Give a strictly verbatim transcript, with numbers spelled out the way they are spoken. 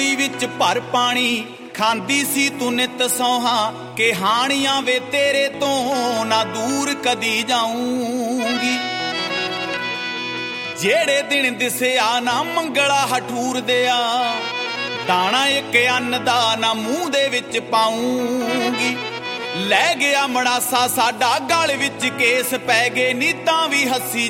ਕੌਲੀ ਵਿੱਚ ਭਰ ਪਾਣੀ ਖਾਂਦੀ ਸੀ ਤੂੰ ਨਿਤ ਸੌਹਾਂ ਕਿ ਹਾਣੀਆਂ ਵੇ ਤੇਰੇ ਤੋਂ ਨਾ ਦੂਰ ਕਦੀ ਜਾਊਂਗੀ। ਜਿਹੜੇ ਦਿਨ ਦਿਸਿਆ ਨਾ ਮੰਗਲਾ ਹਠੂਰ ਦਿਆ ਦਾਣਾ ਇੱਕ ਅੰਨ ਦਾ ਨਾ ਮੂੰਹ ਦੇ ਵਿੱਚ ਪਾਊਂਗੀ। ਲੈ ਗਿਆ ਮੜਾਸਾ ਸਾਡਾ ਗਲ ਵਿੱਚ ਕੇਸ ਪੈ ਗਏ ਨੀ ਤਾਂ ਵੀ ਹੱਸੀ